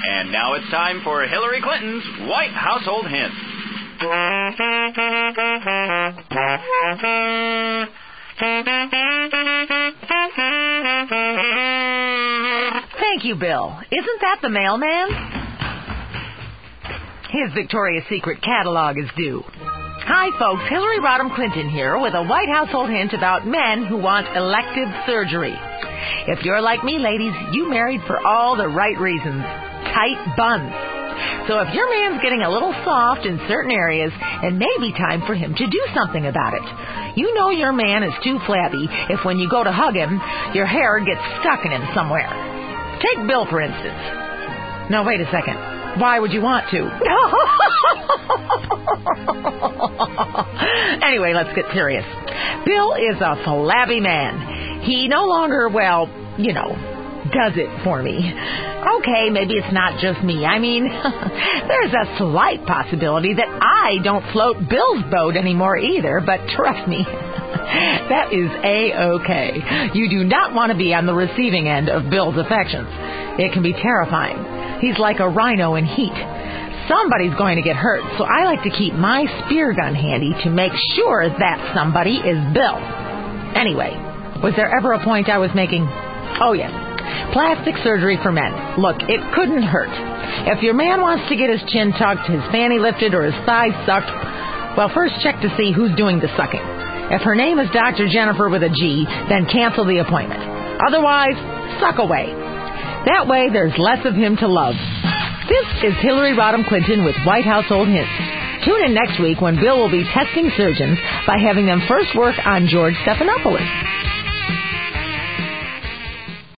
And now it's time for Hillary Clinton's White Household Hints. Thank you, Bill. Isn't that the mailman? His Victoria's Secret catalog is due. Hi, folks. Hillary Rodham Clinton here with a White Household hint about men who want elective surgery. If you're like me, ladies, you married for all the right reasons. Tight buns. So if your man's getting a little soft in certain areas, it may be time for him to do something about it. You know your man is too flabby if when you go to hug him, your hair gets stuck in him somewhere. Take Bill, for instance. No, wait a second. Why would you want to? Anyway, let's get serious. Bill is a flabby man. He no longer, does it for me. Okay, maybe it's not just me. I mean, there's a slight possibility that I don't float Bill's boat anymore either, but trust me, that is A-okay. You do not want to be on the receiving end of Bill's affections. It can be terrifying. He's like a rhino in heat. Somebody's going to get hurt, so I like to keep my spear gun handy to make sure that somebody is Bill. Anyway, was there ever a point I was making? Oh, yes. Plastic surgery for men. Look, it couldn't hurt. If your man wants to get his chin tucked, his fanny lifted, or his thighs sucked, well, first check to see who's doing the sucking. If her name is Dr. Jennifer with a G, then cancel the appointment. Otherwise, suck away. That way, there's less of him to love. This is Hillary Rodham Clinton with White Household Hints. Tune in next week when Bill will be testing surgeons by having them first work on George Stephanopoulos.